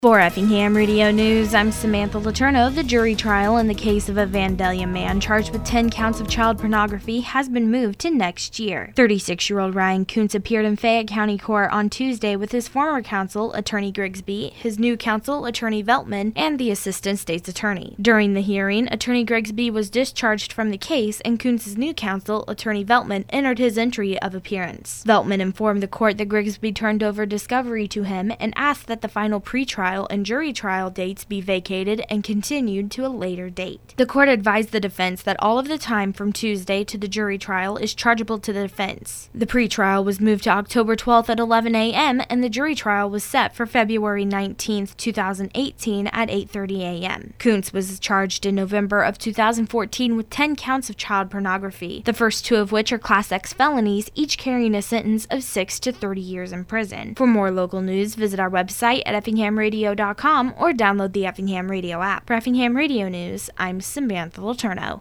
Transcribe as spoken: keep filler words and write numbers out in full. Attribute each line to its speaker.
Speaker 1: For Effingham Radio News, I'm Samantha Letourneau. The jury trial in the case of a Vandalia man charged with ten counts of child pornography has been moved to next year. thirty-six-year-old Ryan Kuntz appeared in Fayette County Court on Tuesday with his former counsel, Attorney Grigsby, his new counsel, Attorney Veltman, and the Assistant State's Attorney. During the hearing, Attorney Grigsby was discharged from the case, and Kuntz's new counsel, Attorney Veltman, entered his entry of appearance. Veltman informed the court that Grigsby turned over discovery to him and asked that the final pretrial and jury trial dates be vacated and continued to a later date. The court advised the defense that all of the time from Tuesday to the jury trial is chargeable to the defense. The pretrial was moved to October twelfth at eleven a m and the jury trial was set for February nineteenth, two thousand eighteen at eight thirty a m Kuntz was charged in November of two thousand fourteen with ten counts of child pornography, the first two of which are Class X felonies, each carrying a sentence of six to thirty years in prison. For more local news, visit our website at effingham radio dot com or download the Effingham Radio app. For Effingham Radio News, I'm Samantha Letourneau.